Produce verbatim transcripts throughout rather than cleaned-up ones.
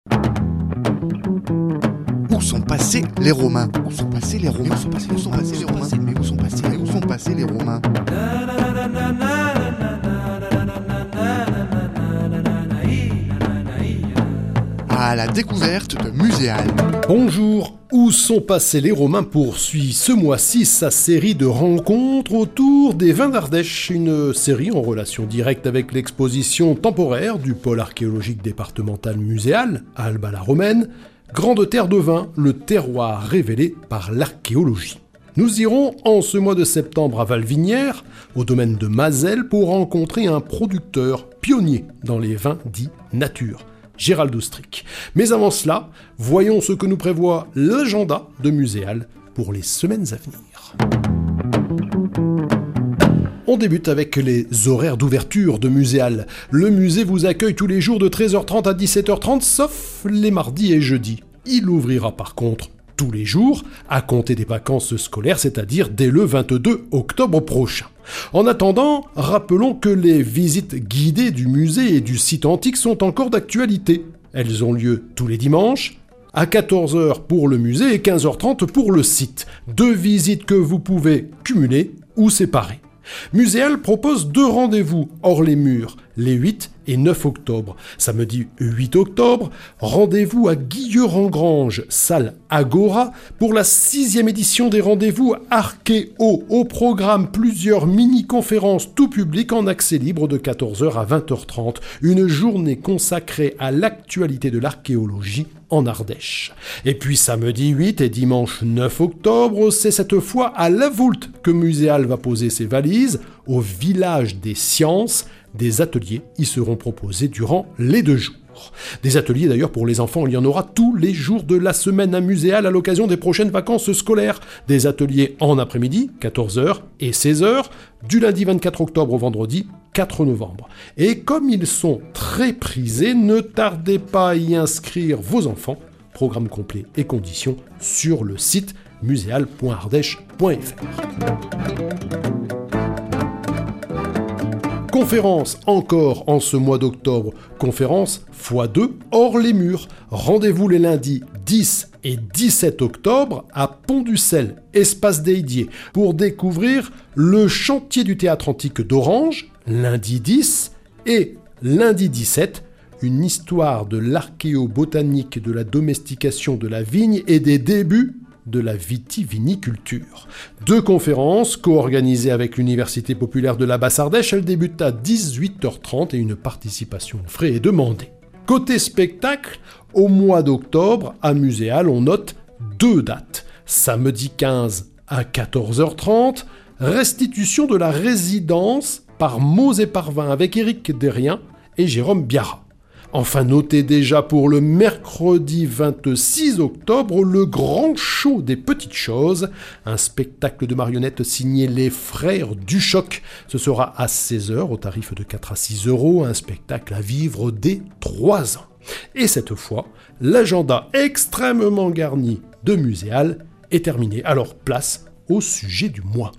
Où sont passés les Romains? Où sont passés les Romains? Où sont passés, où sont passés les Romains? Mais où sont passés, où sont passés les Romains? À la découverte de Muséal. Bonjour, Où sont passés les Romains poursuit ce mois-ci sa série de rencontres autour des vins d'Ardèche, une série en relation directe avec l'exposition temporaire du pôle archéologique départemental Muséal, à Alba-la-Romaine, Grande terre de vin, le terroir révélé par l'archéologie. Nous irons en ce mois de septembre à Valvinières, au domaine de Mazelles, pour rencontrer un producteur pionnier dans les vins dits nature, Gérald Ostric. Mais avant cela, voyons ce que nous prévoit l'agenda de Muséal pour les semaines à venir. On débute avec les horaires d'ouverture de Muséal. Le musée vous accueille tous les jours de treize heures trente à dix-sept heures trente, sauf les mardis et jeudis. Il ouvrira par contre tous les jours, à compter des vacances scolaires, c'est-à-dire dès le vingt-deux octobre prochain. En attendant, rappelons que les visites guidées du musée et du site antique sont encore d'actualité. Elles ont lieu tous les dimanches, à quatorze heures pour le musée et quinze heures trente pour le site. Deux visites que vous pouvez cumuler ou séparer. Muséal propose deux rendez-vous hors les murs, les huit et neuf octobre. Samedi huit octobre, rendez-vous à Guilleurangrange, salle Agora, pour la sixième édition des rendez-vous Archéo. Au programme, plusieurs mini-conférences tout public en accès libre de quatorze heures à vingt heures trente. Une journée consacrée à l'actualité de l'archéologie en Ardèche. Et puis samedi huit et dimanche neuf octobre, c'est cette fois à La Voulte que Muséal va poser ses valises, au village des sciences. Des ateliers y seront proposés durant les deux jours. Des ateliers d'ailleurs pour les enfants, il y en aura tous les jours de la semaine à Muséal à l'occasion des prochaines vacances scolaires. Des ateliers en après-midi, quatorze heures et seize heures, du lundi vingt-quatre octobre au vendredi quatre novembre. Et comme ils sont très prisés, ne tardez pas à y inscrire vos enfants. Programme complet et conditions sur le site muséal point ardèche point f r. Conférence encore en ce mois d'octobre, conférence fois deux hors les murs. Rendez-vous les lundis dix et dix-sept octobre à Pont-du-Sel, espace dédié, pour découvrir le chantier du théâtre antique d'Orange, lundi dix, et lundi dix-sept, une histoire de l'archéobotanique, de la domestication de la vigne et des débuts de la vitiviniculture. Deux conférences co-organisées avec l'Université populaire de la Basse-Ardèche. Elles débutent à dix-huit heures trente et une participation aux frais est demandée. Côté spectacle, au mois d'octobre, à Muséal, on note deux dates. Samedi quinze à quatorze heures trente, restitution de la résidence par mots et par vins avec Éric Derrien et Jérôme Biarra. Enfin, notez déjà pour le mercredi vingt-six octobre, le grand show des petites choses, un spectacle de marionnettes signé les frères Duchoc. Ce sera à seize heures au tarif de quatre à six euros, un spectacle à vivre dès trois ans. Et cette fois, l'agenda extrêmement garni de Muséal est terminé. Alors place au sujet du mois.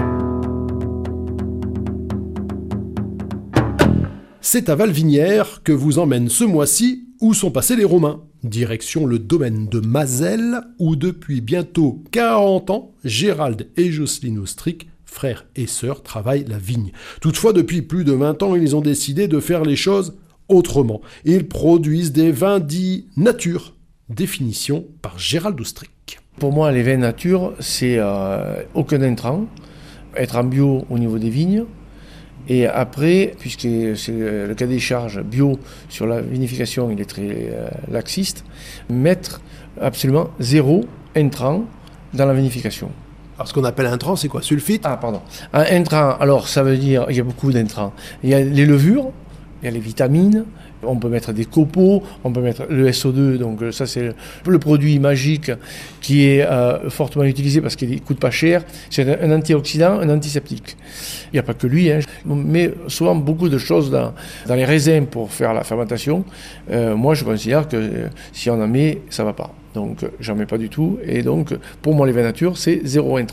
C'est à Valvinières que vous emmène ce mois-ci Où sont passés les Romains. Direction le domaine de Mazelles, où depuis bientôt quarante ans, Gérald et Jocelyne Ostric, frères et sœurs, travaillent la vigne. Toutefois, depuis plus de vingt ans, ils ont décidé de faire les choses autrement. Ils produisent des vins dits nature. Définition par Gérald Ostric. Pour moi, les vins nature, c'est euh, aucun intrant, être en bio au niveau des vignes. Et après, puisque c'est le cas des charges bio sur la vinification, il est très euh, laxiste, mettre absolument zéro intrant dans la vinification. Alors ce qu'on appelle intrant, c'est quoi? Sulfite? Ah, pardon. Un intrant, alors ça veut dire, il y a beaucoup d'intrants. Il y a les levures, il y a les vitamines, on peut mettre des copeaux, on peut mettre le S O deux, donc ça c'est le produit magique qui est euh, fortement utilisé parce qu'il ne coûte pas cher. C'est un antioxydant, un antiseptique. Il n'y a pas que lui, hein. On met souvent beaucoup de choses dans, dans les raisins pour faire la fermentation. Euh, moi je considère que euh, si on en met, ça ne va pas. Donc j'en mets pas du tout. Et donc pour moi les vins nature, c'est zéro intrant.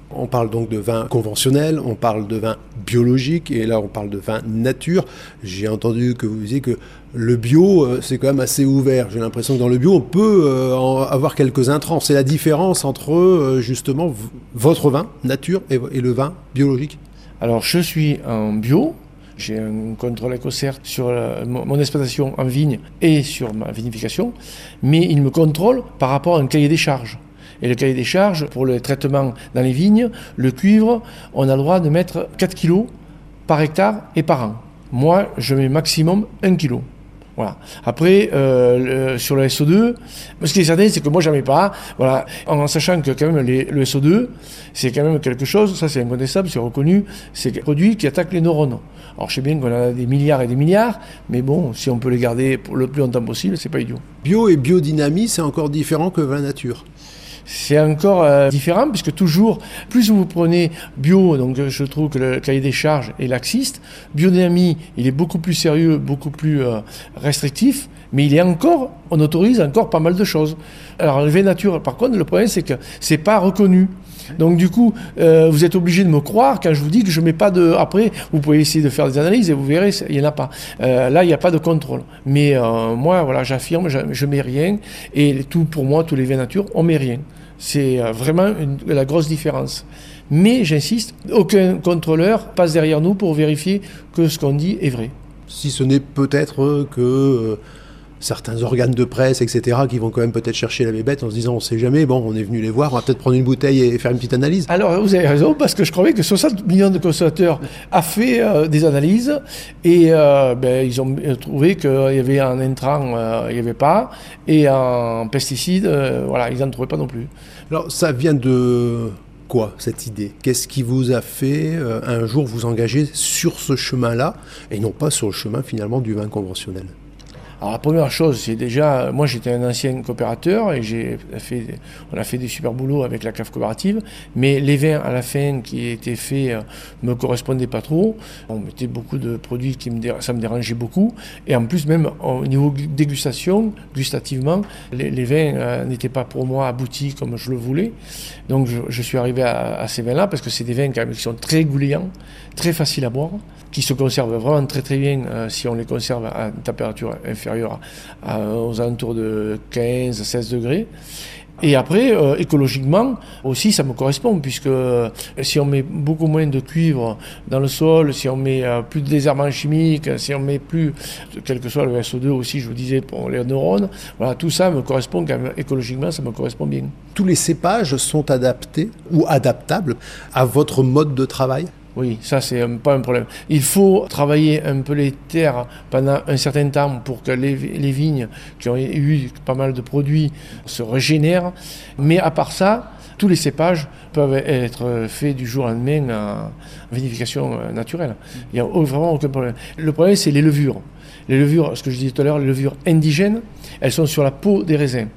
On parle donc de vin conventionnel, on parle de vin biologique, et là on parle de vin nature. J'ai entendu que vous disiez que le bio, euh, c'est quand même assez ouvert. J'ai l'impression que dans le bio, on peut euh, en avoir quelques intrants. C'est la différence entre euh, justement v- votre vin nature et, et le vin biologique. Alors, je suis en bio. J'ai un contrôle écossaire sur la, mon, mon exploitation en vigne et sur ma vinification, mais il me contrôle par rapport à un cahier des charges. Et le cahier des charges, pour le traitement dans les vignes, le cuivre, on a le droit de mettre quatre kilos par hectare et par an. Moi, je mets maximum un kilo. Voilà. Après, euh, le, sur le S O deux, ce qui est certain, c'est que moi, j'en mets pas. Voilà. En sachant que quand même les, le S O deux, c'est quand même quelque chose, ça c'est incontestable, c'est reconnu, c'est un produit qui attaque les neurones. Alors je sais bien qu'on a des milliards et des milliards, mais bon, si on peut les garder pour le plus longtemps possible, c'est pas idiot. Bio et biodynamie, c'est encore différent que vin nature. C'est encore euh, différent, puisque toujours, plus vous prenez bio, donc je trouve que le cahier des charges est laxiste. Biodynamie, il est beaucoup plus sérieux, beaucoup plus euh, restrictif, mais il est encore, on autorise encore pas mal de choses. Alors le vin nature, par contre, le problème c'est que c'est pas reconnu. Donc du coup, euh, vous êtes obligé de me croire quand je vous dis que je mets pas de... Après, vous pouvez essayer de faire des analyses et vous verrez, il n'y en a pas. Euh, là, il n'y a pas de contrôle. Mais euh, moi, voilà, j'affirme, je, je mets rien. Et tout, pour moi, tous les vins nature, on met rien. C'est euh, vraiment une, la grosse différence. Mais j'insiste, aucun contrôleur passe derrière nous pour vérifier que ce qu'on dit est vrai. Si ce n'est peut-être que... Euh... certains organes de presse, et cetera, qui vont quand même peut-être chercher la bébête en se disant on sait jamais, bon, on est venu les voir, on va peut-être prendre une bouteille et faire une petite analyse. Alors, vous avez raison, parce que je croyais que soixante millions de consommateurs a fait euh, des analyses et euh, ben, ils ont trouvé qu'il y avait un intrant, euh, il n'y avait pas, et un pesticide, euh, voilà, ils n'en trouvaient pas non plus. Alors, ça vient de quoi, cette idée ? Qu'est-ce qui vous a fait euh, un jour vous engager sur ce chemin-là, et non pas sur le chemin finalement du vin conventionnel ? Alors la première chose, c'est déjà, moi j'étais un ancien coopérateur et j'ai fait, on a fait des super boulots avec la cave coopérative, mais les vins à la fin qui étaient faits euh, me correspondaient pas trop. On mettait beaucoup de produits qui me, ça me dérangeait beaucoup, et en plus même au niveau dégustation, gustativement, les, les vins euh, n'étaient pas pour moi aboutis comme je le voulais. Donc je, je suis arrivé à, à ces vins-là parce que c'est des vins quand même qui sont très goulayants, très faciles à boire, qui se conservent vraiment très très bien euh, si on les conserve à une température inférieure à, à, aux alentours de quinze à seize degrés. Et après, euh, écologiquement, aussi, ça me correspond, puisque euh, si on met beaucoup moins de cuivre dans le sol, si on met euh, plus de désherbants chimiques, si on met plus, quel que soit le S O deux aussi, je vous disais, pour les neurones, voilà, tout ça me correspond quand même, écologiquement, ça me correspond bien. Tous les cépages sont adaptés ou adaptables à votre mode de travail ? Oui, ça, c'est un, pas un problème. Il faut travailler un peu les terres pendant un certain temps pour que les, les vignes qui ont eu pas mal de produits se régénèrent. Mais à part ça, tous les cépages peuvent être faits du jour au lendemain en vinification naturelle. Il n'y a vraiment aucun problème. Le problème, c'est les levures. Les levures, ce que je disais tout à l'heure, les levures indigènes, elles sont sur la peau des raisins.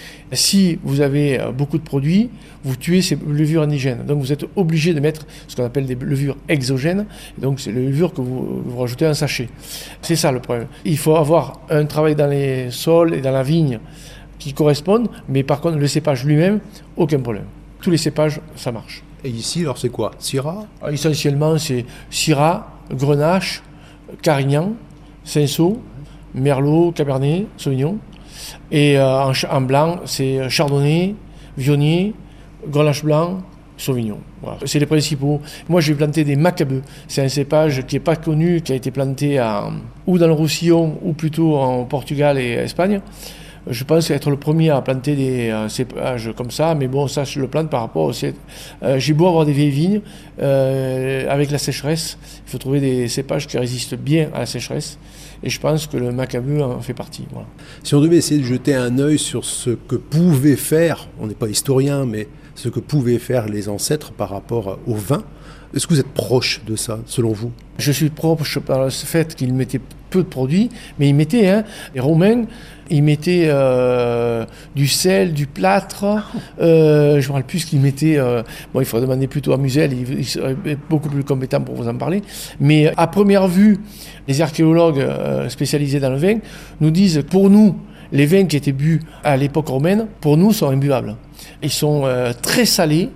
Si vous avez beaucoup de produits, vous tuez ces levures indigènes. Donc vous êtes obligé de mettre ce qu'on appelle des levures exogènes. Donc c'est les levures que vous, vous rajoutez en sachet. C'est ça le problème. Il faut avoir un travail dans les sols et dans la vigne qui correspondent, mais par contre le cépage lui-même, aucun problème. Tous les cépages, ça marche. Et ici, alors c'est quoi ? Syrah ? Essentiellement, c'est Syrah, Grenache, Carignan, Cinsault, Merlot, Cabernet, Sauvignon. Et euh, en, en blanc, c'est Chardonnay, Viognier, Grenache blanc, Sauvignon. Voilà. C'est les principaux. Moi, j'ai planté des Macabeux. C'est un cépage qui n'est pas connu, qui a été planté à, ou dans le Roussillon, ou plutôt en Portugal et Espagne. Je pense être le premier à planter des euh, cépages comme ça, mais bon, ça, je le plante par rapport au... Euh, j'ai beau avoir des vieilles vignes, euh, avec la sécheresse, il faut trouver des cépages qui résistent bien à la sécheresse. Et je pense que le Macabeu en fait partie. Voilà. Si on devait essayer de jeter un œil sur ce que pouvaient faire, on n'est pas historien, mais ce que pouvaient faire les ancêtres par rapport au vin, est-ce que vous êtes proche de ça, selon vous ? Je suis proche par le fait qu'ils mettaient peu de produits, mais ils mettaient, hein, les Romains, ils mettaient euh, du sel, du plâtre, euh, je ne me rappelle plus ce qu'ils mettaient, euh, bon, il faudrait demander plutôt à Musel, il, il serait beaucoup plus compétent pour vous en parler, mais à première vue, les archéologues euh, spécialisés dans le vin nous disent, pour nous, les vins qui étaient bu à l'époque romaine, pour nous, sont imbuables. Ils sont euh, très salés,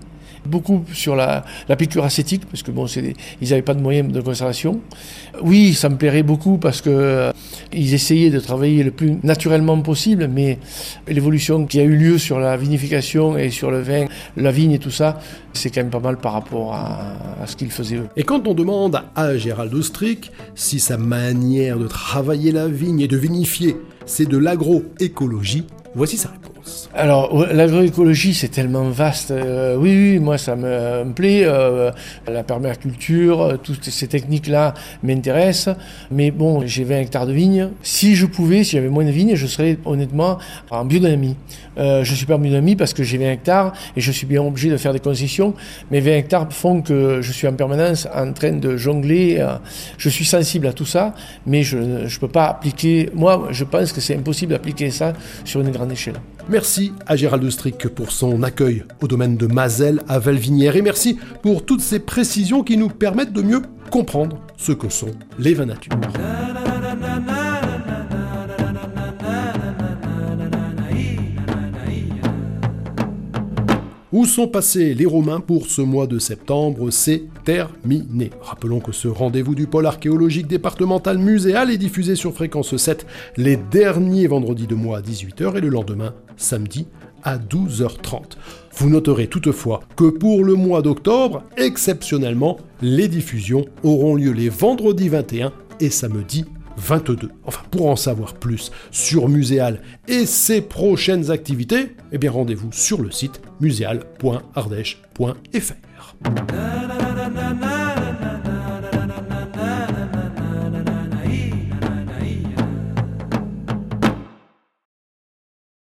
beaucoup sur la, la piqûre acétique, parce que bon, c'est des, ils n'avaient pas de moyens de conservation. Oui, ça me plairait beaucoup parce que euh, ils essayaient de travailler le plus naturellement possible, mais l'évolution qui a eu lieu sur la vinification et sur le vin, la vigne et tout ça, c'est quand même pas mal par rapport à, à ce qu'ils faisaient eux. Et quand on demande à Gérald Ostric si sa manière de travailler la vigne et de vinifier, c'est de l'agroécologie, voici sa réponse. Alors, l'agroécologie, c'est tellement vaste. Euh, oui, oui, moi, ça me, me plaît. Euh, la permaculture, toutes ces techniques-là m'intéressent. Mais bon, j'ai vingt hectares de vignes. Si je pouvais, si j'avais moins de vignes, je serais honnêtement en biodynamie. Euh, je suis pas en biodynamie parce que j'ai vingt hectares et je suis bien obligé de faire des concessions. Mais vingt hectares font que je suis en permanence en train de jongler. Euh, je suis sensible à tout ça, mais je ne peux pas appliquer... Moi, je pense que c'est impossible d'appliquer ça sur une grande échelle. Merci à Gérald Ostric pour son accueil au domaine de Mazelles à Valvinière et merci pour toutes ces précisions qui nous permettent de mieux comprendre ce que sont les vins nature. Où sont passés les Romains pour ce mois de septembre? C'est terminé. Rappelons que ce rendez-vous du pôle archéologique départemental muséal est diffusé sur Fréquence sept les derniers vendredis de mois à dix-huit heures et le lendemain, samedi, à douze heures trente. Vous noterez toutefois que pour le mois d'octobre, exceptionnellement, les diffusions auront lieu les vendredis vingt et un et samedi vingt-deux. Enfin, pour en savoir plus sur Muséal et ses prochaines activités, eh bien rendez-vous sur le site muséal point ardèche point f r.